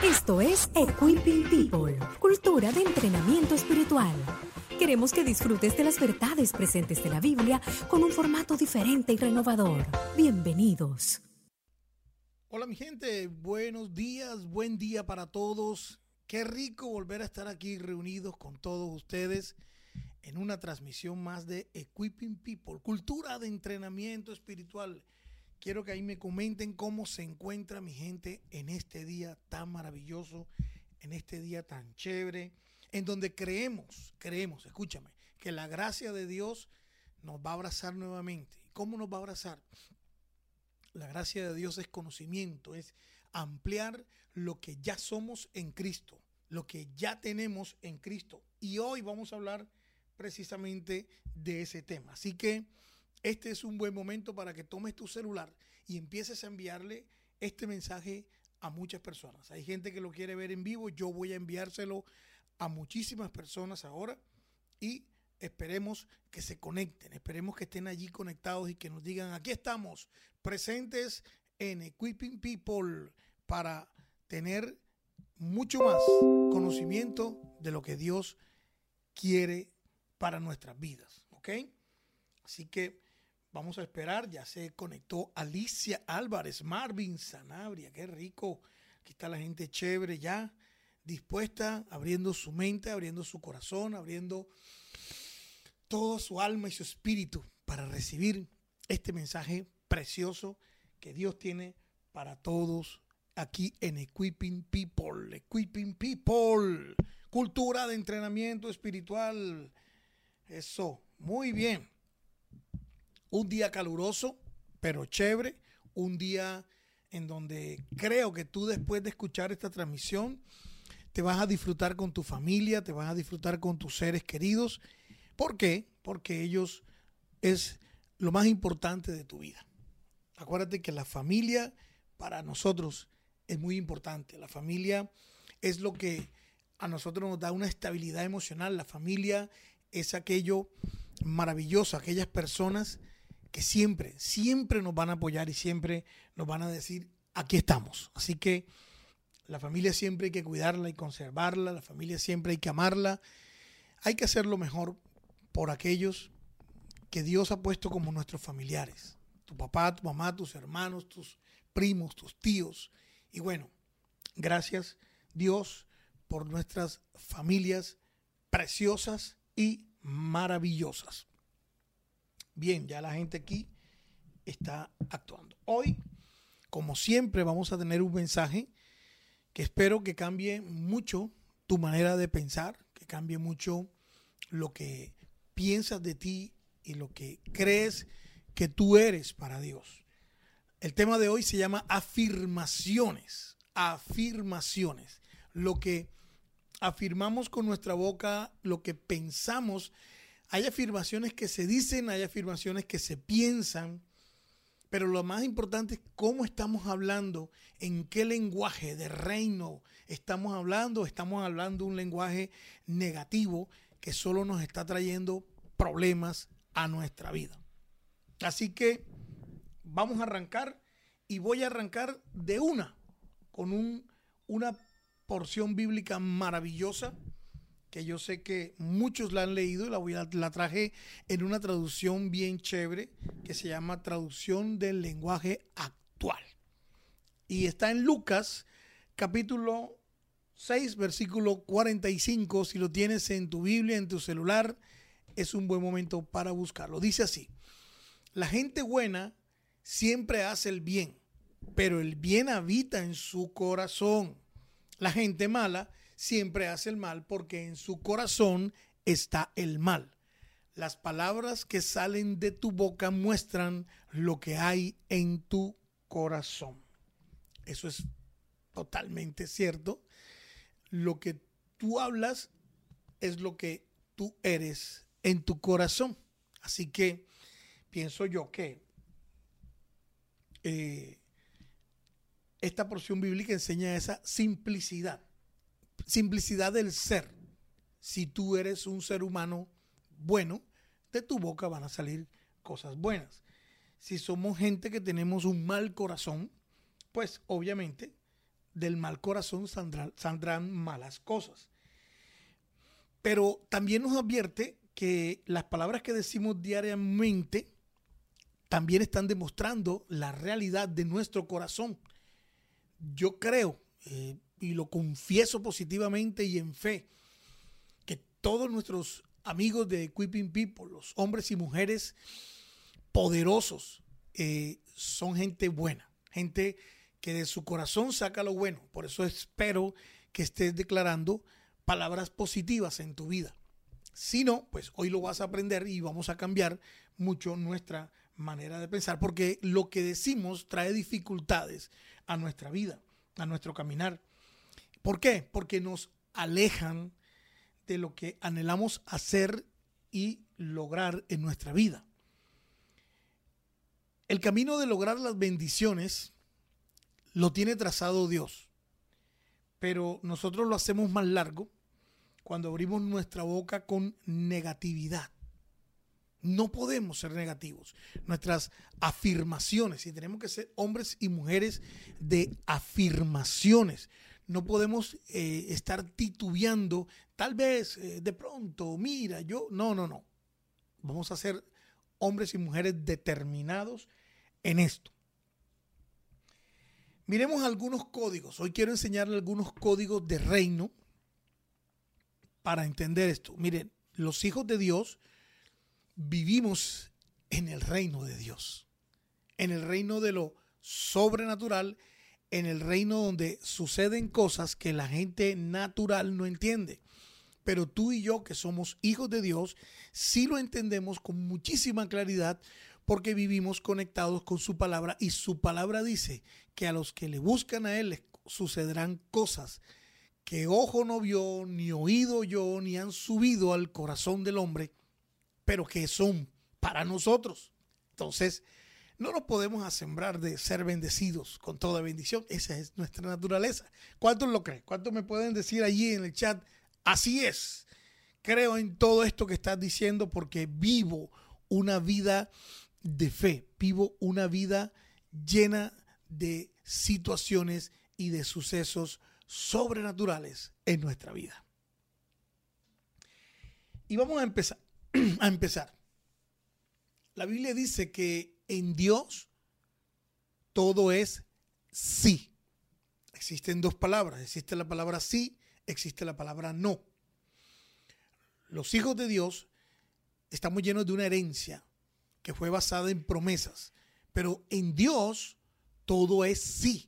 Esto es Equipping People, cultura de entrenamiento espiritual. Queremos que disfrutes de las verdades presentes de la Biblia con un formato diferente y renovador. Bienvenidos. Hola mi gente, buenos días, buen día para todos. Qué rico volver a estar aquí reunidos con todos ustedes en una transmisión más de Equipping People, cultura de entrenamiento espiritual. Quiero que ahí me comenten cómo se encuentra mi gente en este día tan maravilloso, en este día tan chévere, en donde creemos, escúchame, que la gracia de Dios nos va a abrazar nuevamente. ¿Y cómo nos va a abrazar? La gracia de Dios es conocimiento, es ampliar lo que ya somos en Cristo, lo que ya tenemos en Cristo. Y hoy vamos a hablar precisamente de ese tema. Así que este es un buen momento para que tomes tu celular y empieces a enviarle este mensaje a muchas personas. Hay gente que lo quiere ver en vivo, yo voy a enviárselo a muchísimas personas ahora y esperemos que se conecten, esperemos que estén allí conectados y que nos digan, aquí estamos, presentes en Equipping People para tener mucho más conocimiento de lo que Dios quiere para nuestras vidas, ¿ok? Así que vamos a esperar, ya se conectó Alicia Álvarez, Marvin Sanabria, qué rico, aquí está la gente chévere ya, dispuesta, abriendo su mente, abriendo su corazón, abriendo todo su alma y su espíritu para recibir este mensaje precioso que Dios tiene para todos aquí en Equipping People. Equipping People, cultura de entrenamiento espiritual. Eso, muy bien. Un día caluroso, pero chévere. Un día en donde creo que tú después de escuchar esta transmisión te vas a disfrutar con tu familia, te vas a disfrutar con tus seres queridos. ¿Por qué? Porque ellos es lo más importante de tu vida. Acuérdate que la familia para nosotros es muy importante. La familia es lo que a nosotros nos da una estabilidad emocional. La familia es aquello maravilloso, aquellas personas que siempre nos van a apoyar y siempre nos van a decir, aquí estamos. Así que la familia siempre hay que cuidarla y conservarla, la familia siempre hay que amarla. Hay que hacer lo mejor por aquellos que Dios ha puesto como nuestros familiares. Tu papá, tu mamá, tus hermanos, tus primos, tus tíos. Y bueno, gracias Dios por nuestras familias preciosas y maravillosas. Bien, ya la gente aquí está actuando. Hoy, como siempre, vamos a tener un mensaje que espero que cambie mucho tu manera de pensar, que cambie mucho lo que piensas de ti y lo que crees que tú eres para Dios. El tema de hoy se llama afirmaciones. Afirmaciones. Lo que afirmamos con nuestra boca, lo que pensamos. Hay afirmaciones que se dicen, hay afirmaciones que se piensan, pero lo más importante es cómo estamos hablando, en qué lenguaje de reino estamos hablando un lenguaje negativo que solo nos está trayendo problemas a nuestra vida. Así que vamos a arrancar y voy a arrancar de con una porción bíblica maravillosa que yo sé que muchos la han leído y la traje en una traducción bien chévere que se llama Traducción del Lenguaje Actual. Y está en Lucas capítulo 6, versículo 45. Si lo tienes en tu Biblia, en tu celular, es un buen momento para buscarlo. Dice así: la gente buena siempre hace el bien, pero el bien habita en su corazón. La gente mala siempre hace el mal porque en su corazón está el mal. Las palabras que salen de tu boca muestran lo que hay en tu corazón. Eso es totalmente cierto. Lo que tú hablas es lo que tú eres en tu corazón. Así que pienso yo que esta porción bíblica enseña esa simplicidad del ser. Si tú eres un ser humano bueno, de tu boca van a salir cosas buenas. Si somos gente que tenemos un mal corazón, pues obviamente del mal corazón saldrán malas cosas. Pero también nos advierte que las palabras que decimos diariamente también están demostrando la realidad de nuestro corazón. Yo creo, y lo confieso positivamente y en fe, que todos nuestros amigos de Equipping People, los hombres y mujeres poderosos, son gente buena, gente que de su corazón saca lo bueno. Por eso espero que estés declarando palabras positivas en tu vida. Si no, pues hoy lo vas a aprender y vamos a cambiar mucho nuestra manera de pensar, porque lo que decimos trae dificultades a nuestra vida, a nuestro caminar. ¿Por qué? Porque nos alejan de lo que anhelamos hacer y lograr en nuestra vida. El camino de lograr las bendiciones lo tiene trazado Dios, pero nosotros lo hacemos más largo cuando abrimos nuestra boca con negatividad. No podemos ser negativos. Nuestras afirmaciones, y tenemos que ser hombres y mujeres de afirmaciones. No podemos estar titubeando, tal vez, de pronto, mira, yo, no. Vamos a ser hombres y mujeres determinados en esto. Miremos algunos códigos. Hoy quiero enseñarle algunos códigos de reino para entender esto. Miren, los hijos de Dios vivimos en el reino de Dios, en el reino de lo sobrenatural, en el reino donde suceden cosas que la gente natural no entiende. Pero tú y yo, que somos hijos de Dios, sí lo entendemos con muchísima claridad, porque vivimos conectados con su palabra, y su palabra dice que a los que le buscan a Él les sucederán cosas que ojo no vio, ni oído oyó, ni han subido al corazón del hombre, pero que son para nosotros. Entonces, no nos podemos asembrar de ser bendecidos con toda bendición. Esa es nuestra naturaleza. ¿Cuántos lo creen? ¿Cuántos me pueden decir allí en el chat? Así es. Creo en todo esto que estás diciendo porque vivo una vida de fe, vivo una vida llena de situaciones y de sucesos sobrenaturales en nuestra vida. Y vamos a empezar. La Biblia dice que en Dios todo es sí. Existen dos palabras, existe la palabra sí, existe la palabra no. Los hijos de Dios estamos llenos de una herencia que fue basada en promesas, pero en Dios todo es sí.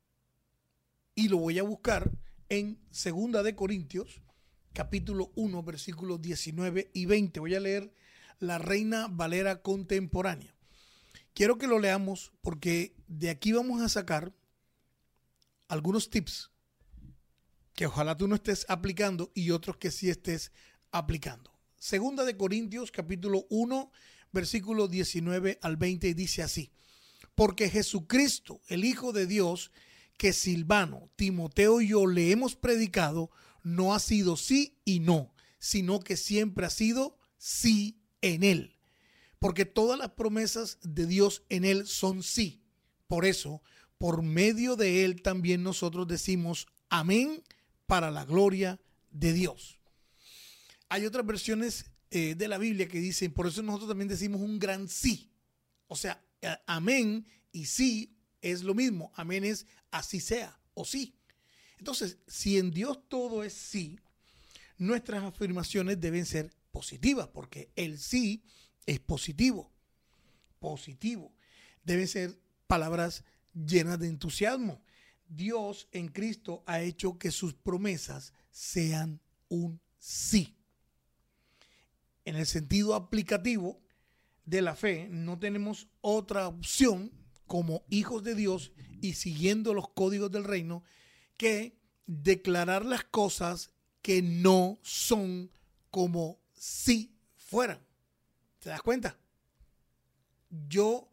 Y lo voy a buscar en 2 de Corintios, capítulo 1, versículos 19 y 20. Voy a leer la Reina Valera contemporánea. Quiero que lo leamos porque de aquí vamos a sacar algunos tips que ojalá tú no estés aplicando y otros que sí estés aplicando. 2 de Corintios, capítulo 1, versículo 19 al 20, dice así: porque Jesucristo, el Hijo de Dios, que Silvano, Timoteo y yo le hemos predicado, no ha sido sí y no, sino que siempre ha sido sí en Él. Porque todas las promesas de Dios en Él son sí. Por eso, por medio de Él también nosotros decimos amén para la gloria de Dios. Hay otras versiones de la Biblia que dicen, por eso nosotros también decimos un gran sí. O sea, amén y sí es lo mismo. Amén es así sea o sí. Entonces, si en Dios todo es sí, nuestras afirmaciones deben ser positivas, porque el sí es positivo. Positivo. Deben ser palabras llenas de entusiasmo. Dios en Cristo ha hecho que sus promesas sean un sí. En el sentido aplicativo de la fe, no tenemos otra opción como hijos de Dios y siguiendo los códigos del reino que declarar las cosas que no son como si fueran. ¿Te das cuenta? Yo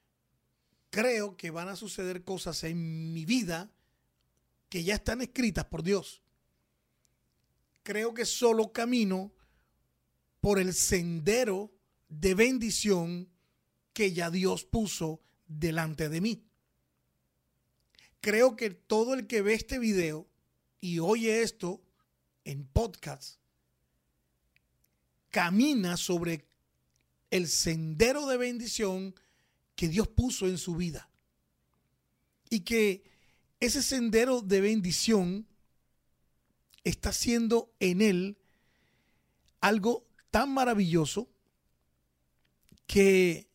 creo que van a suceder cosas en mi vida que ya están escritas por Dios. Creo que solo camino por el sendero de bendición que ya Dios puso delante de mí. creo que todo el que ve este video y oye esto en podcast camina sobre el sendero de bendición que Dios puso en su vida. Y que ese sendero de bendición está haciendo en él algo tan maravilloso que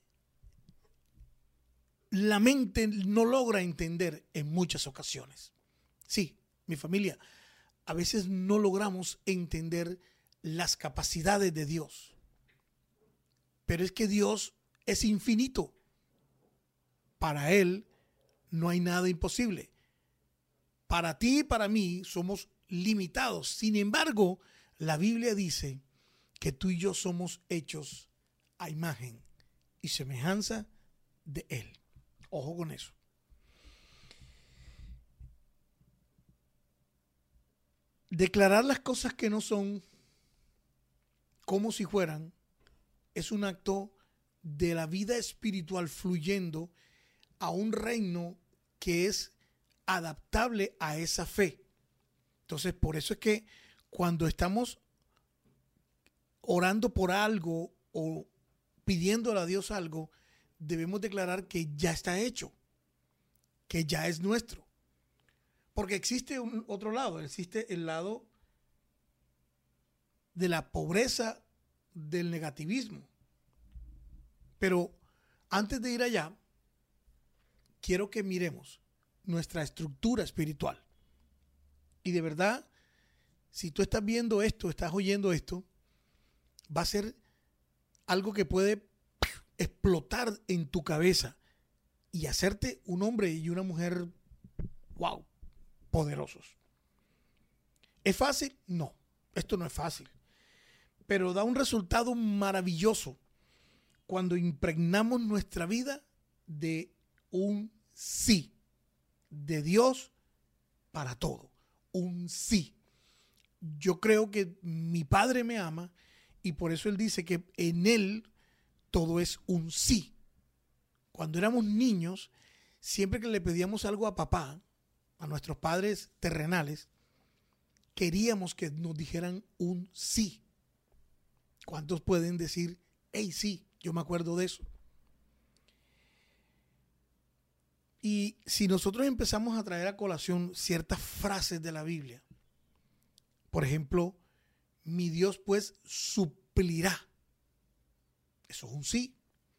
la mente no logra entender en muchas ocasiones. Sí, mi familia, a veces no logramos entender las capacidades de Dios. Pero es que Dios es infinito. Para Él no hay nada imposible. Para ti y para mí somos limitados. Sin embargo, la Biblia dice que tú y yo somos hechos a imagen y semejanza de Él. Ojo con eso. Declarar las cosas que no son como si fueran es un acto de la vida espiritual fluyendo a un reino que es adaptable a esa fe. Entonces, por eso es que cuando estamos orando por algo o pidiéndole a Dios algo, debemos declarar que ya está hecho, que ya es nuestro. Porque existe otro lado, existe el lado de la pobreza, del negativismo. Pero antes de ir allá, quiero que miremos nuestra estructura espiritual. Y de verdad, si tú estás viendo esto, estás oyendo esto, va a ser algo que puede explotar en tu cabeza y hacerte un hombre y una mujer, wow, poderosos. ¿Es fácil? No, esto no es fácil. Pero da un resultado maravilloso cuando impregnamos nuestra vida de un sí de Dios para todo. Un sí. Yo creo que mi Padre me ama y por eso Él dice que en Él todo es un sí. Cuando éramos niños, siempre que le pedíamos algo a papá, a nuestros padres terrenales, queríamos que nos dijeran un sí. ¿Cuántos pueden decir, hey, sí, yo me acuerdo de eso? Y si nosotros empezamos a traer a colación ciertas frases de la Biblia, por ejemplo, mi Dios pues suplirá. Eso es un sí.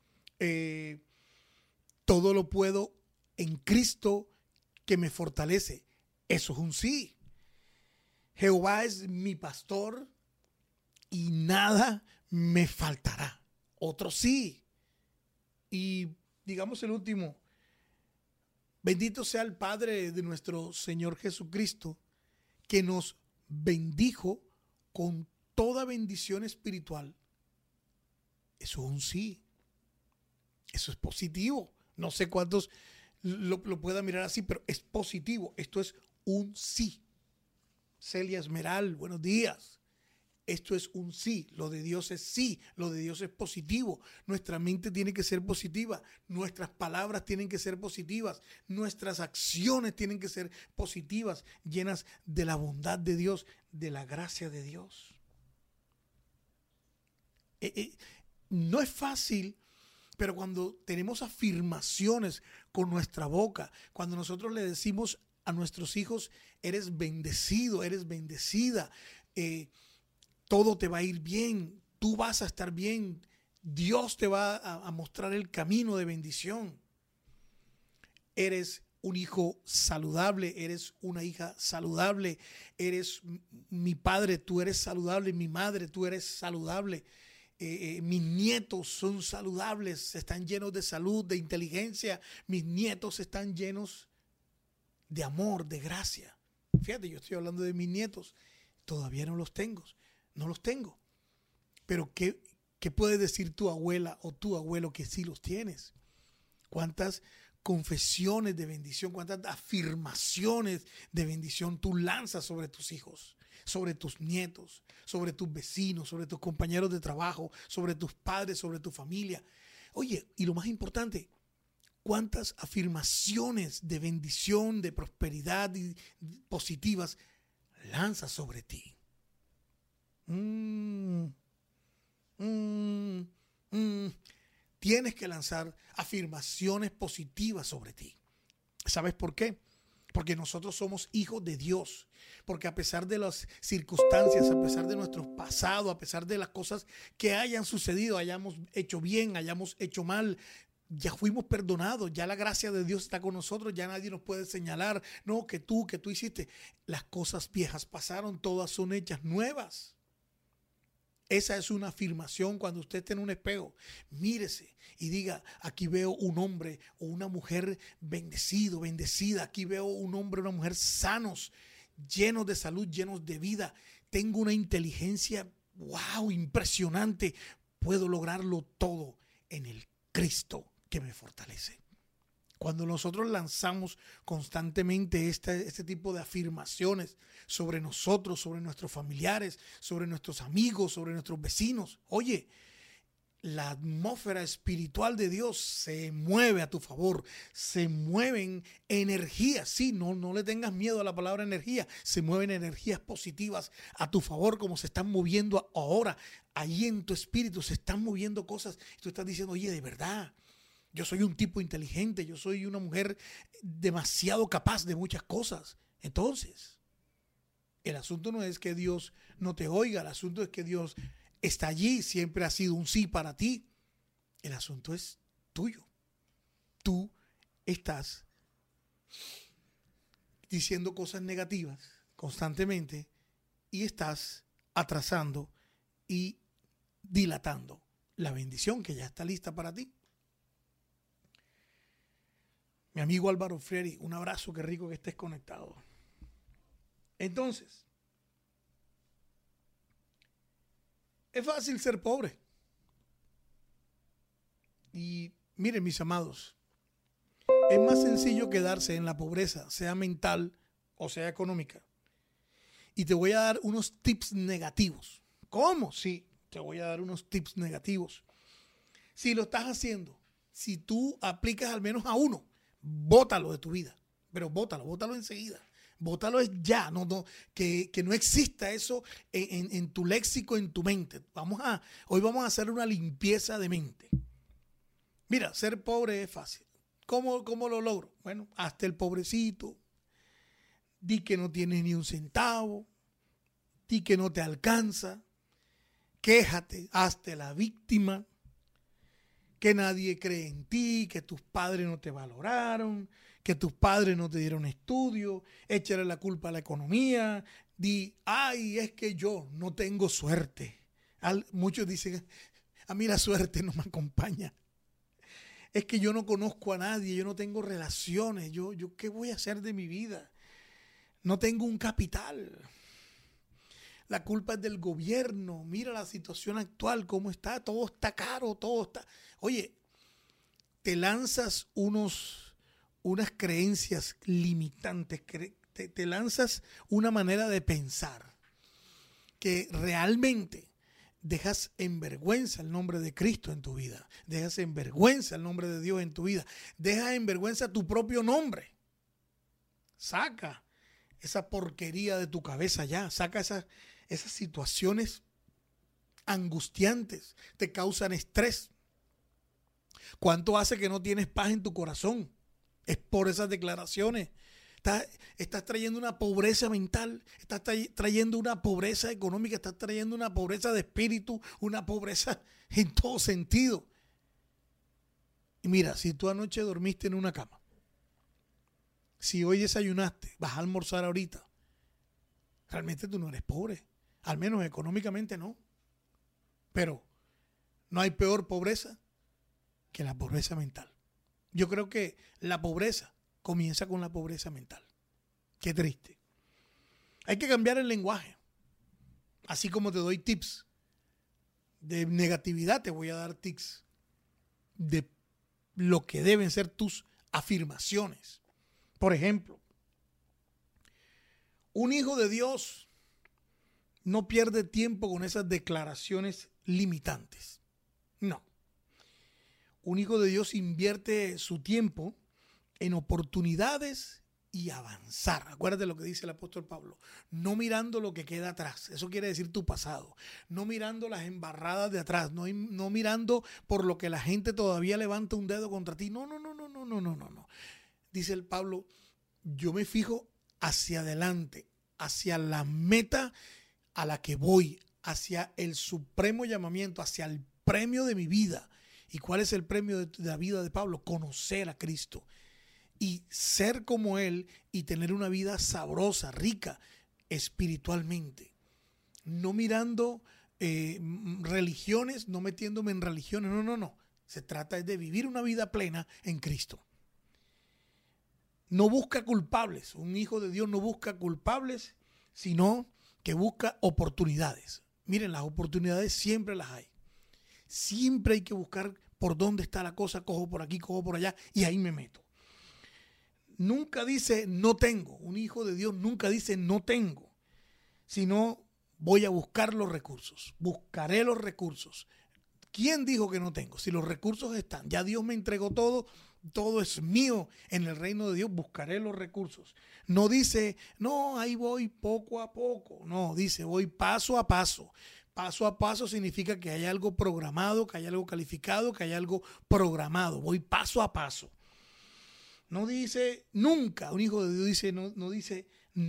Todo lo puedo en Cristo que me fortalece. Eso es un sí. Jehová es mi pastor y nada me faltará. Otro sí. Y digamos el último. Bendito sea el Padre de nuestro Señor Jesucristo, que nos bendijo con toda bendición espiritual. Eso es un sí. Eso es positivo. No sé cuántos lo puedan mirar así, pero es positivo. Esto es un sí. Celia Esmeral, buenos días. Esto es un sí. Lo de Dios es sí. Lo de Dios es positivo. Nuestra mente tiene que ser positiva. Nuestras palabras tienen que ser positivas. Nuestras acciones tienen que ser positivas, llenas de la bondad de Dios, de la gracia de Dios. No es fácil, pero cuando tenemos afirmaciones con nuestra boca, cuando nosotros le decimos a nuestros hijos, eres bendecido, eres bendecida, todo te va a ir bien, tú vas a estar bien, Dios te va a mostrar el camino de bendición. Eres un hijo saludable, eres una hija saludable, eres mi padre, tú eres saludable, mi madre, tú eres saludable. Mis nietos son saludables, están llenos de salud, de inteligencia. Mis nietos están llenos de amor, de gracia. Fíjate, yo estoy hablando de mis nietos, todavía no los tengo. Pero ¿qué puede decir tu abuela o tu abuelo que sí los tienes? ¿Cuántas confesiones de bendición, cuántas afirmaciones de bendición tú lanzas sobre tus hijos, sobre tus nietos, sobre tus vecinos, sobre tus compañeros de trabajo, sobre tus padres, sobre tu familia? Oye, y lo más importante, ¿Cuántas afirmaciones de bendición, de prosperidad y positivas lanzas sobre ti? Tienes que lanzar afirmaciones positivas sobre ti. ¿Sabes por qué? Porque nosotros somos hijos de Dios. Porque a pesar de las circunstancias, a pesar de nuestro pasado, a pesar de las cosas que hayan sucedido, hayamos hecho bien, hayamos hecho mal, ya fuimos perdonados, ya la gracia de Dios está con nosotros, ya nadie nos puede señalar, no, que tú hiciste. Las cosas viejas pasaron, todas son hechas nuevas. Esa es una afirmación cuando usted esté en un espejo. Mírese y diga, aquí veo un hombre o una mujer bendecido, bendecida. Aquí veo un hombre o una mujer sanos, llenos de salud, llenos de vida. Tengo una inteligencia, wow, impresionante. Puedo lograrlo todo en el Cristo que me fortalece. Cuando nosotros lanzamos constantemente este tipo de afirmaciones sobre nosotros, sobre nuestros familiares, sobre nuestros amigos, sobre nuestros vecinos, oye, la atmósfera espiritual de Dios se mueve a tu favor, se mueven energías, sí, no le tengas miedo a la palabra energía, se mueven energías positivas a tu favor como se están moviendo ahora, ahí en tu espíritu se están moviendo cosas, y tú estás diciendo, oye, de verdad, yo soy un tipo inteligente, yo soy una mujer demasiado capaz de muchas cosas. Entonces, el asunto no es que Dios no te oiga, el asunto es que Dios está allí, siempre ha sido un sí para ti. El asunto es tuyo. Tú estás diciendo cosas negativas constantemente y estás atrasando y dilatando la bendición que ya está lista para ti. Mi amigo Álvaro Frieri, un abrazo, qué rico que estés conectado. Entonces, es fácil ser pobre. Y miren, mis amados, es más sencillo quedarse en la pobreza, sea mental o sea económica. Y te voy a dar unos tips negativos. ¿Cómo? Sí, te voy a dar unos tips negativos. Si lo estás haciendo, si tú aplicas al menos a uno, bótalo de tu vida, pero bótalo enseguida. Bótalo es ya, que no exista eso en tu léxico, en tu mente. Hoy vamos a hacer una limpieza de mente. Mira, ser pobre es fácil. ¿Cómo lo logro? Bueno, hazte el pobrecito. Di que no tienes ni un centavo. Di que no te alcanza. Quéjate, hazte la víctima. Que nadie cree en ti, que tus padres no te valoraron, que tus padres no te dieron estudio, échale la culpa a la economía, di, ay, es que yo no tengo suerte. Muchos dicen, a mí la suerte no me acompaña. Es que yo no conozco a nadie, yo no tengo relaciones, yo ¿qué voy a hacer de mi vida? No tengo un capital. La culpa es del gobierno. Mira la situación actual, cómo está. Todo está caro, todo está... Oye, te lanzas unas creencias limitantes, te lanzas una manera de pensar que realmente dejas en vergüenza el nombre de Cristo en tu vida. Dejas en vergüenza el nombre de Dios en tu vida. Dejas en vergüenza tu propio nombre. Saca esa porquería de tu cabeza ya. Saca esas situaciones angustiantes, te causan estrés. ¿Cuánto hace que no tienes paz en tu corazón? Es por esas declaraciones. Estás trayendo una pobreza mental, estás trayendo una pobreza económica, estás trayendo una pobreza de espíritu, una pobreza en todo sentido. Y mira, si tú anoche dormiste en una cama, si hoy desayunaste, vas a almorzar ahorita, realmente tú no eres pobre. Al menos económicamente no. Pero no hay peor pobreza que la pobreza mental. Yo creo que la pobreza comienza con la pobreza mental. Qué triste. Hay que cambiar el lenguaje. Así como te doy tips de negatividad, te voy a dar tips de lo que deben ser tus afirmaciones. Por ejemplo, un hijo de Dios no pierde tiempo con esas declaraciones limitantes. No. Un hijo de Dios invierte su tiempo en oportunidades y avanzar. Acuérdate lo que dice el apóstol Pablo. No mirando lo que queda atrás. Eso quiere decir tu pasado. No mirando las embarradas de atrás. No mirando por lo que la gente todavía levanta un dedo contra ti. No. Dice el Pablo, yo me fijo hacia adelante, hacia la meta a la que voy, hacia el supremo llamamiento, hacia el premio de mi vida. ¿Y cuál es el premio de la vida de Pablo? Conocer a Cristo y ser como Él y tener una vida sabrosa, rica espiritualmente. No mirando religiones, no metiéndome en religiones, no. Se trata de vivir una vida plena en Cristo. No busca culpables. Un hijo de Dios no busca culpables, sino que busca oportunidades. Miren, las oportunidades siempre las hay. Siempre hay que buscar por dónde está la cosa, cojo por aquí, cojo por allá y ahí me meto. Nunca dice no tengo. Un hijo de Dios nunca dice no tengo, sino voy a buscar los recursos. Buscaré los recursos. ¿Quién dijo que no tengo? Si los recursos están, ya Dios me entregó todo, todo es mío en el reino de Dios, buscaré los recursos. No dice, no, ahí voy poco a poco. No, dice, voy paso a paso. Paso a paso significa que hay algo programado, que hay algo calificado, que hay algo programado. Voy paso a paso. No dice nunca. Un hijo de Dios dice, no dice,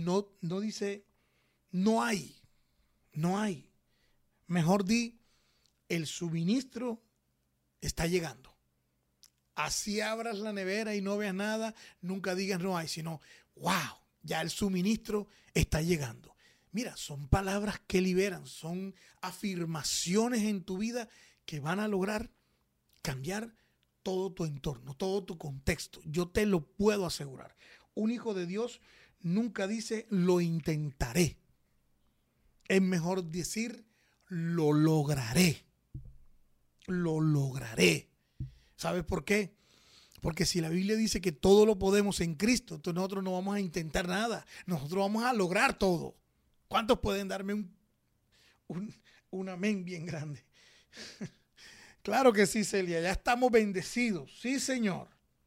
no hay. No hay. Mejor di, el suministro está llegando. Así abras la nevera y no veas nada, nunca digas no hay, sino, wow, ya el suministro está llegando. Mira, son palabras que liberan, son afirmaciones en tu vida que van a lograr cambiar todo tu entorno, todo tu contexto. Yo te lo puedo asegurar. Un hijo de Dios nunca dice lo intentaré. Es mejor decir lo lograré. Lo lograré. ¿Sabes por qué? Porque si la Biblia dice que todo lo podemos en Cristo, entonces nosotros no vamos a intentar nada. Nosotros vamos a lograr todo. ¿Cuántos pueden darme un amén bien grande? Claro que sí, Celia. Ya estamos bendecidos. Sí, Señor.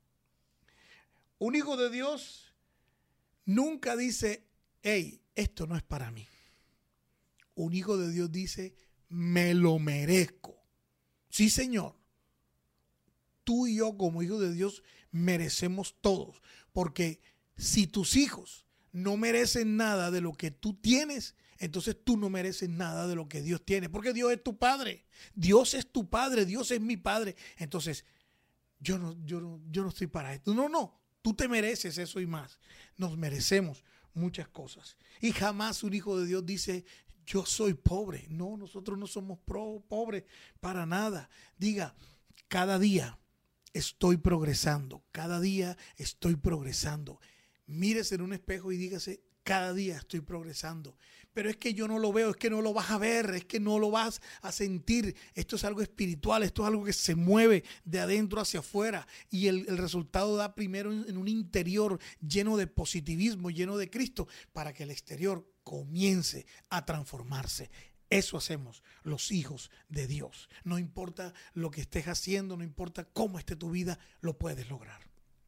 Un hijo de Dios nunca dice, hey, esto no es para mí. Un hijo de Dios dice, me lo merezco. Sí, Señor. Tú y yo como hijos de Dios merecemos todos. Porque si tus hijos no merecen nada de lo que tú tienes, entonces tú no mereces nada de lo que Dios tiene. Porque Dios es tu Padre. Dios es tu Padre. Dios es mi Padre. Entonces, yo no estoy para esto. No. Tú te mereces eso y más. Nos merecemos muchas cosas. Y jamás un hijo de Dios dice, yo soy pobre. No, nosotros no somos pobres para nada. Diga, cada día estoy progresando. Cada día estoy progresando. Mírese en un espejo y dígase, cada día estoy progresando. Pero es que yo no lo veo, es que no lo vas a ver, es que no lo vas a sentir. Esto es algo espiritual, esto es algo que se mueve de adentro hacia afuera. Y el resultado da primero en un interior lleno de positivismo, lleno de Cristo, para que el exterior comience a transformarse. Eso hacemos los hijos de Dios. No importa lo que estés haciendo, no importa cómo esté tu vida, lo puedes lograr.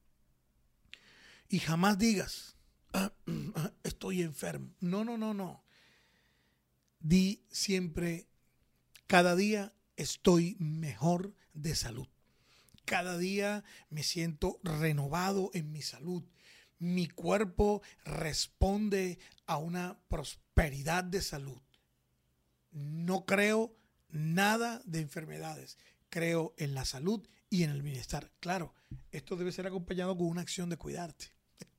Y jamás digas, estoy enfermo. No. Di siempre, cada día estoy mejor de salud. Cada día me siento renovado en mi salud. Mi cuerpo responde a una prosperidad de salud. No creo nada de enfermedades. Creo en la salud y en el bienestar. Claro, esto debe ser acompañado con una acción de cuidarte.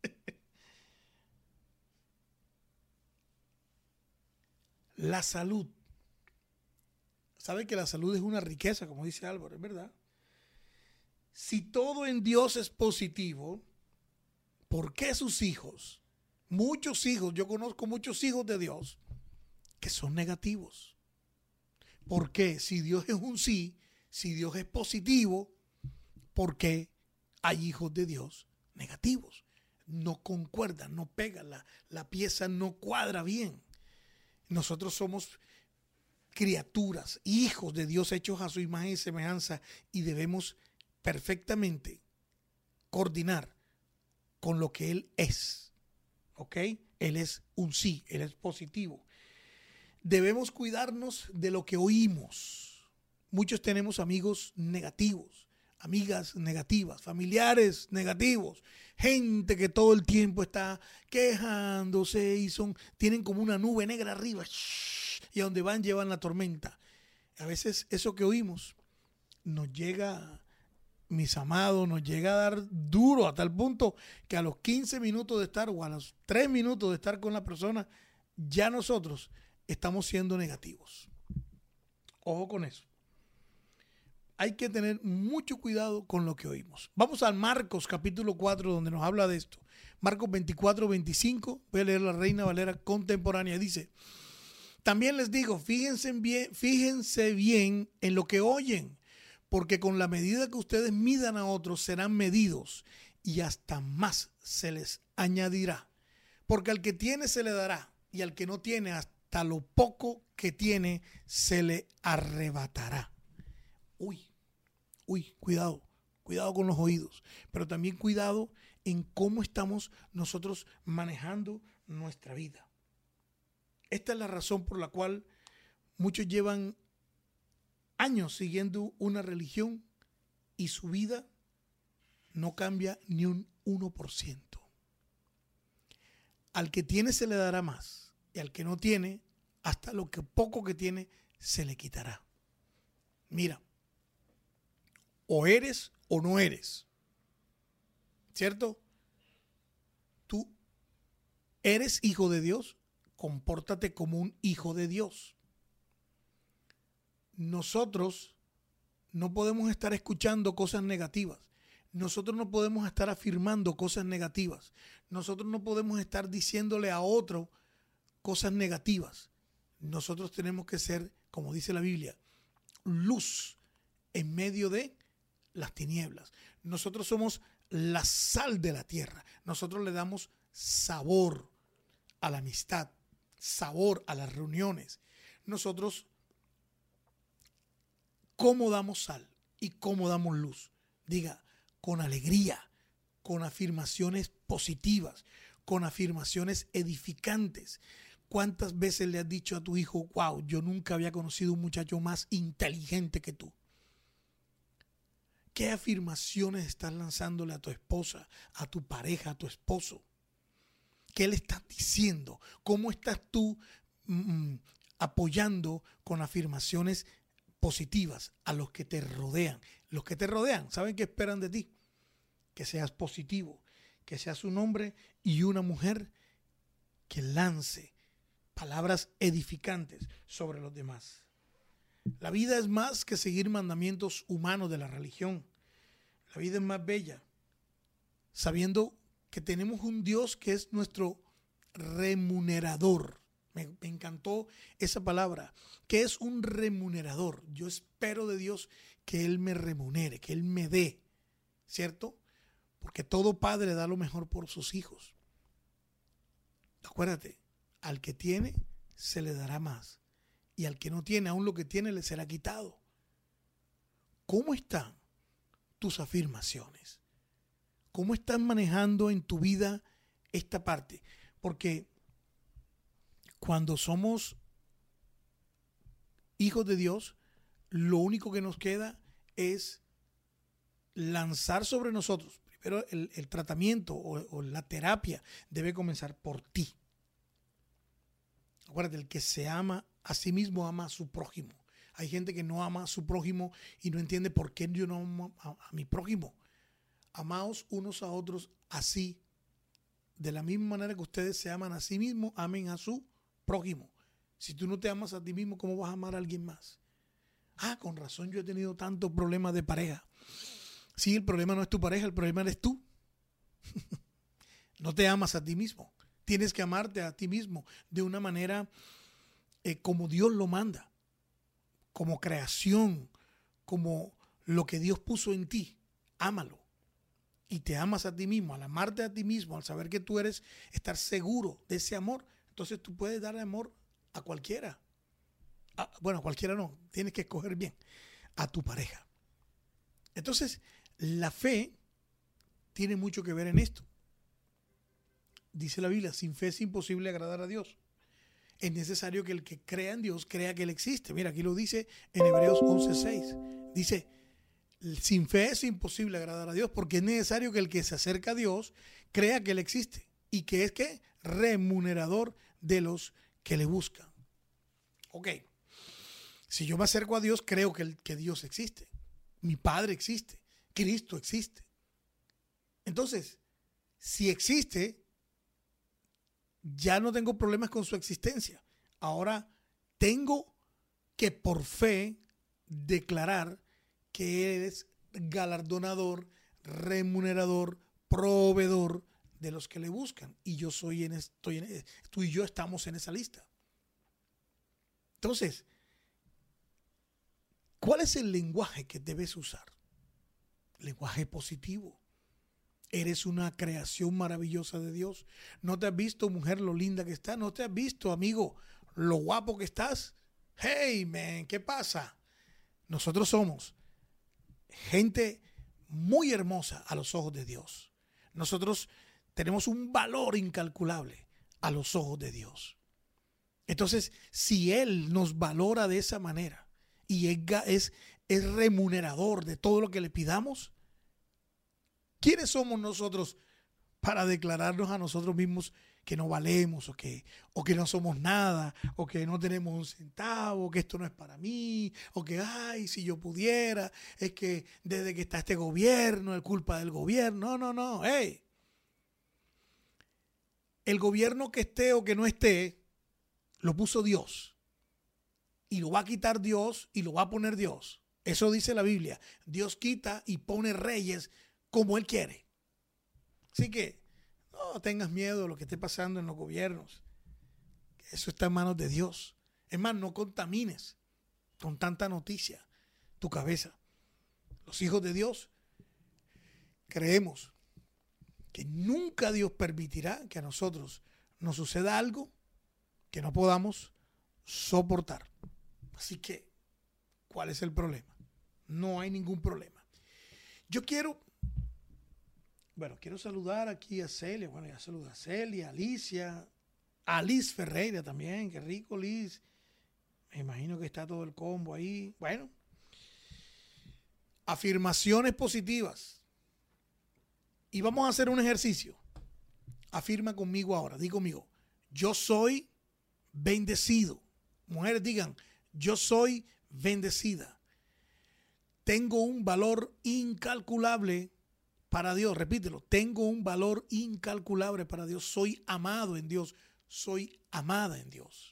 La salud. ¿Sabe que la salud es una riqueza, como dice Álvaro? Es verdad. Si todo en Dios es positivo, ¿por qué sus hijos, muchos hijos, yo conozco muchos hijos de Dios, que son negativos? ¿Por qué? Si Dios es un sí, si Dios es positivo, ¿por qué hay hijos de Dios negativos? No concuerdan, no pegan, la pieza no cuadra bien. Nosotros somos criaturas, hijos de Dios hechos a su imagen y semejanza y debemos perfectamente coordinar con lo que Él es. ¿Ok? Él es un sí, Él es positivo. Debemos cuidarnos de lo que oímos. Muchos tenemos amigos negativos, amigas negativas, familiares negativos, gente que todo el tiempo está quejándose y tienen como una nube negra arriba y a donde van llevan la tormenta. A veces eso que oímos nos llega, mis amados, nos llega a dar duro a tal punto que a los 15 minutos de estar o a los 3 minutos de estar con la persona, ya nosotros estamos siendo negativos. Ojo con eso. Hay que tener mucho cuidado con lo que oímos. Vamos al Marcos capítulo 4 donde nos habla de esto. Marcos 24, 25. Voy a leer la Reina Valera contemporánea. Dice, también les digo, fíjense bien en lo que oyen, porque con la medida que ustedes midan a otros serán medidos y hasta más se les añadirá. Porque al que tiene se le dará y al que no tiene hasta lo poco que tiene se le arrebatará. Cuidado con los oídos, pero también cuidado en cómo estamos nosotros manejando nuestra vida. Esta es la razón por la cual muchos llevan años siguiendo una religión y su vida no cambia ni un 1%. Al que tiene se le dará más y al que no tiene, hasta lo que poco que tiene se le quitará. Mira, o eres o no eres, ¿cierto? Tú eres hijo de Dios, compórtate como un hijo de Dios. Nosotros no podemos estar escuchando cosas negativas. Nosotros no podemos estar afirmando cosas negativas. Nosotros no podemos estar diciéndole a otro cosas negativas. Nosotros tenemos que ser, como dice la Biblia, luz en medio de las tinieblas. Nosotros somos la sal de la tierra. Nosotros le damos sabor a la amistad, sabor a las reuniones. Nosotros, ¿cómo damos sal y cómo damos luz? Diga, con alegría, con afirmaciones positivas, con afirmaciones edificantes. ¿Cuántas veces le has dicho a tu hijo, wow, yo nunca había conocido un muchacho más inteligente que tú? ¿Qué afirmaciones estás lanzándole a tu esposa, a tu pareja, a tu esposo? ¿Qué le estás diciendo? ¿Cómo estás tú apoyando con afirmaciones positivas a los que te rodean? Los que te rodean, ¿saben qué esperan de ti? Que seas positivo, que seas un hombre y una mujer que lance palabras edificantes sobre los demás. La vida es más que seguir mandamientos humanos de la religión. La vida es más bella, sabiendo que tenemos un Dios que es nuestro remunerador. Me encantó esa palabra, que es un remunerador. Yo espero de Dios que Él me remunere, que Él me dé, ¿cierto? Porque todo padre da lo mejor por sus hijos. Acuérdate, al que tiene se le dará más. Y al que no tiene, aún lo que tiene le será quitado. ¿Cómo están tus afirmaciones? ¿Cómo estás manejando en tu vida esta parte? Porque cuando somos hijos de Dios, lo único que nos queda es lanzar sobre nosotros. Primero el tratamiento o la terapia debe comenzar por ti. Acuérdate, el que se ama a sí mismo ama a su prójimo. Hay gente que no ama a su prójimo y no entiende por qué yo no amo a mi prójimo. Amaos unos a otros así. De la misma manera que ustedes se aman a sí mismos, amen a su prójimo. Si tú no te amas a ti mismo, ¿cómo vas a amar a alguien más? Ah, con razón yo he tenido tantos problemas de pareja. Sí, el problema no es tu pareja, el problema eres tú. No te amas a ti mismo. Tienes que amarte a ti mismo de una manera como Dios lo manda, como creación, como lo que Dios puso en ti. Ámalo. Y te amas a ti mismo. Al amarte a ti mismo, al saber que tú eres, estar seguro de ese amor, entonces tú puedes dar amor a cualquiera. Bueno, a cualquiera no, tienes que escoger bien, a tu pareja. Entonces, La fe tiene mucho que ver en esto. Dice la Biblia, sin fe es imposible agradar a Dios. Es necesario que el que crea en Dios crea que Él existe. Mira, aquí lo dice en Hebreos 11:6. Dice, sin fe es imposible agradar a Dios porque es necesario que el que se acerca a Dios crea que Él existe y que es que remunerador de los que le buscan. Ok, si yo me acerco a Dios, creo que Dios existe. Mi Padre existe. Cristo existe. Entonces, si existe, ya no tengo problemas con su existencia. Ahora tengo que por fe declarar que Él es galardonador, remunerador, proveedor de los que le buscan. Y yo tú y yo estamos en esa lista. Entonces, ¿cuál es el lenguaje que debes usar? Lenguaje positivo. Eres una creación maravillosa de Dios. ¿No te has visto, mujer, lo linda que estás? ¿No te has visto, amigo, lo guapo que estás? Hey, man, ¿qué pasa? Nosotros somos gente muy hermosa a los ojos de Dios. Nosotros tenemos un valor incalculable a los ojos de Dios. Entonces, si Él nos valora de esa manera y es remunerador de todo lo que le pidamos, ¿quiénes somos nosotros para declararnos a nosotros mismos que no valemos o que no somos nada o que no tenemos un centavo, que esto no es para mí o que, ay, si yo pudiera, es que desde que está este gobierno es culpa del gobierno? No, hey. El gobierno que esté o que no esté, lo puso Dios y lo va a quitar Dios y lo va a poner Dios. Eso dice la Biblia. Dios quita y pone reyes como Él quiere. Así que no tengas miedo de lo que esté pasando en los gobiernos. Eso está en manos de Dios. Es más, no contamines con tanta noticia tu cabeza. Los hijos de Dios creemos que nunca Dios permitirá que a nosotros nos suceda algo que no podamos soportar. Así que, ¿cuál es el problema? No hay ningún problema. Yo quiero saludar aquí a Celia. Bueno, ya saludé a Celia, a Alicia, a Liz Ferreira también. Qué rico, Liz. Me imagino que está todo el combo ahí. Bueno, afirmaciones positivas. Y vamos a hacer un ejercicio. Afirma conmigo ahora. Di conmigo. Yo soy bendecido. Mujeres digan, yo soy bendecida. Tengo un valor incalculable para Dios. Repítelo. Tengo un valor incalculable para Dios. Soy amado en Dios. Soy amada en Dios.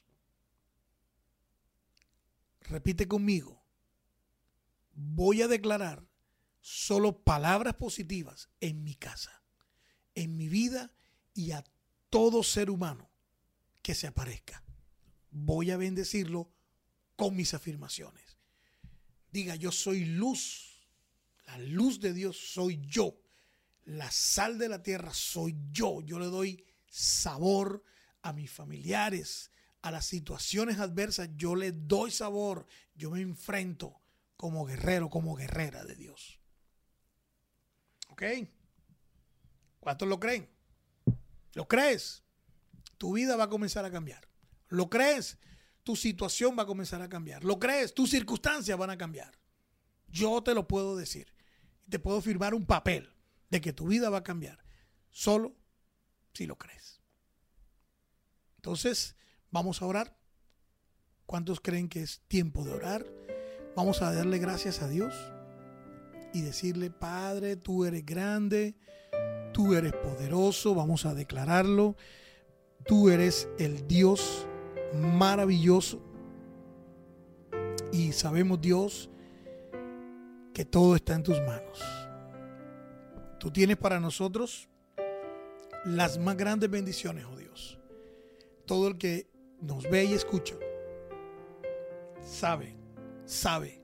Repite conmigo. Voy a declarar solo palabras positivas en mi casa, en mi vida y a todo ser humano que se aparezca. Voy a bendecirlo con mis afirmaciones. Diga, yo soy luz. La luz de Dios soy yo. La sal de la tierra soy yo. Yo le doy sabor a mis familiares, a las situaciones adversas. Yo le doy sabor. Yo me enfrento como guerrero, como guerrera de Dios. ¿Ok? ¿Cuántos lo creen? ¿Lo crees? Tu vida va a comenzar a cambiar. ¿Lo crees? Tu situación va a comenzar a cambiar. ¿Lo crees? Tus circunstancias van a cambiar. Yo te lo puedo decir. Te puedo firmar un papel de que tu vida va a cambiar. Solo si lo crees. Entonces, vamos a orar. ¿Cuántos creen que es tiempo de orar? Vamos a darle gracias a Dios y decirle, Padre, tú eres grande, tú eres poderoso. Vamos a declararlo. Tú eres el Dios maravilloso. Y sabemos, Dios, que todo está en tus manos. Tú tienes para nosotros las más grandes bendiciones, oh Dios. Todo el que nos ve y escucha sabe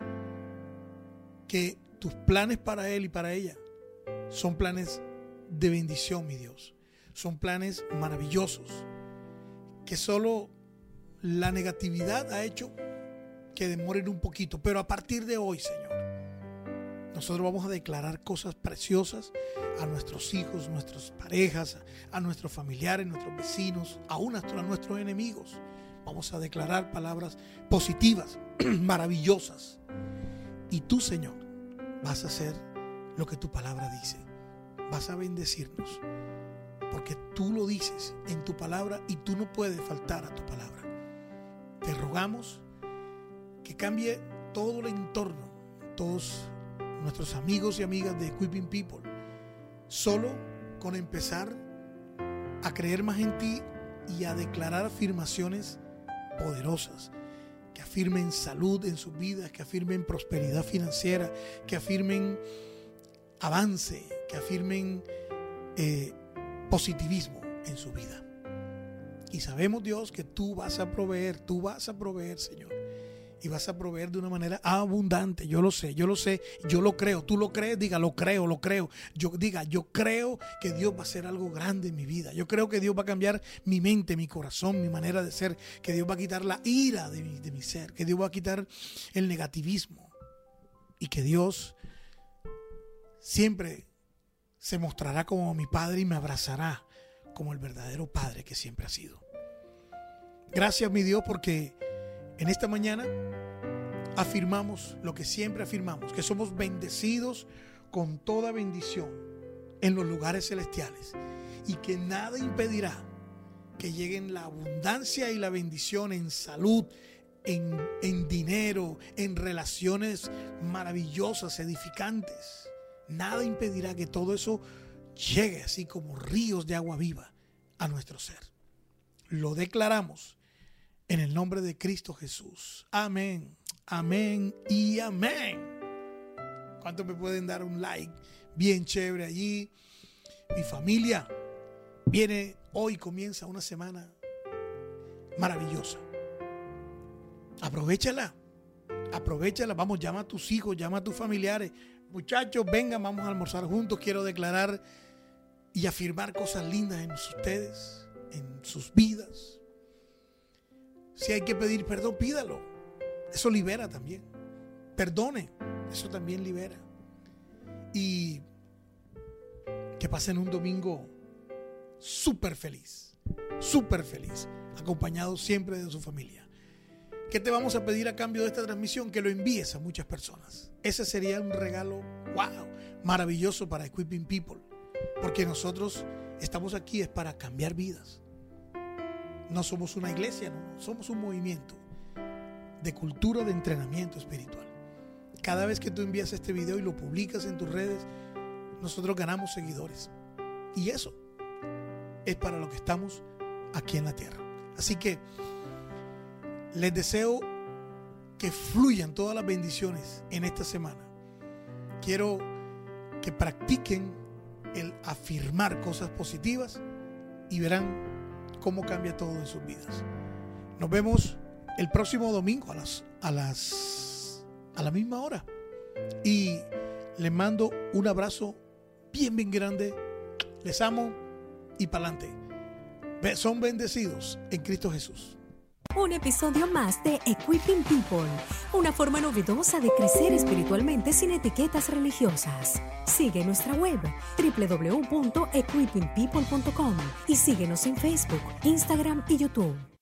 que tus planes para él y para ella son planes de bendición, mi Dios. Son planes maravillosos que solo la negatividad ha hecho que demoren un poquito. Pero a partir de hoy, Señor, nosotros vamos a declarar cosas preciosas a nuestros hijos, nuestras parejas, a nuestros familiares, nuestros vecinos, aún hasta a nuestros enemigos. Vamos a declarar palabras positivas, maravillosas. Y tú, Señor, vas a hacer lo que tu palabra dice. Vas a bendecirnos, porque tú lo dices en tu palabra y tú no puedes faltar a tu palabra. Te rogamos que cambie todo el entorno, todos nuestros amigos y amigas de Equipping People, solo con empezar a creer más en ti y a declarar afirmaciones poderosas, que afirmen salud en sus vidas, que afirmen prosperidad financiera, que afirmen avance, que afirmen positivismo en su vida. Y sabemos, Dios, que tú vas a proveer, Señor. Y vas a proveer de una manera abundante. Yo lo sé, yo lo creo. Tú lo crees, diga, lo creo. Yo creo que Dios va a hacer algo grande en mi vida. Yo creo que Dios va a cambiar mi mente, mi corazón, mi manera de ser. Que Dios va a quitar la ira de mi ser. Que Dios va a quitar el negativismo. Y que Dios siempre se mostrará como mi Padre y me abrazará como el verdadero Padre que siempre ha sido. Gracias, mi Dios, porque en esta mañana afirmamos lo que siempre afirmamos, que somos bendecidos con toda bendición en los lugares celestiales y que nada impedirá que lleguen la abundancia y la bendición en salud, en dinero, en relaciones maravillosas, edificantes. Nada impedirá que todo eso llegue así como ríos de agua viva a nuestro ser. Lo declaramos en el nombre de Cristo Jesús. Amén, amén y amén. ¿Cuántos me pueden dar un like? Bien chévere allí. Mi familia viene hoy, comienza una semana maravillosa. Aprovechala. Vamos, llama a tus hijos, llama a tus familiares. Muchachos, vengan, vamos a almorzar juntos. Quiero declarar y afirmar cosas lindas en ustedes, en sus vidas. Si hay que pedir perdón, pídalo. Eso libera también. Perdone, eso también libera. Y que pasen un domingo súper feliz, acompañado siempre de su familia. ¿Qué te vamos a pedir a cambio de esta transmisión? Que lo envíes a muchas personas. Ese sería un regalo, maravilloso para Equipping People. Porque nosotros estamos aquí es para cambiar vidas. No somos una iglesia, no, somos un movimiento de cultura de entrenamiento espiritual. Cada vez que tú envías este video y lo publicas en tus redes, nosotros ganamos seguidores. Y eso es para lo que estamos aquí en la tierra. Así que les deseo que fluyan todas las bendiciones en esta semana. Quiero que practiquen el afirmar cosas positivas y verán cómo cambia todo en sus vidas. Nos vemos el próximo domingo a la misma hora. Y les mando un abrazo bien grande. Les amo y pa'lante. Son bendecidos en Cristo Jesús. Un episodio más de Equipping People, una forma novedosa de crecer espiritualmente sin etiquetas religiosas. Sigue nuestra web www.equippingpeople.com y síguenos en Facebook, Instagram y YouTube.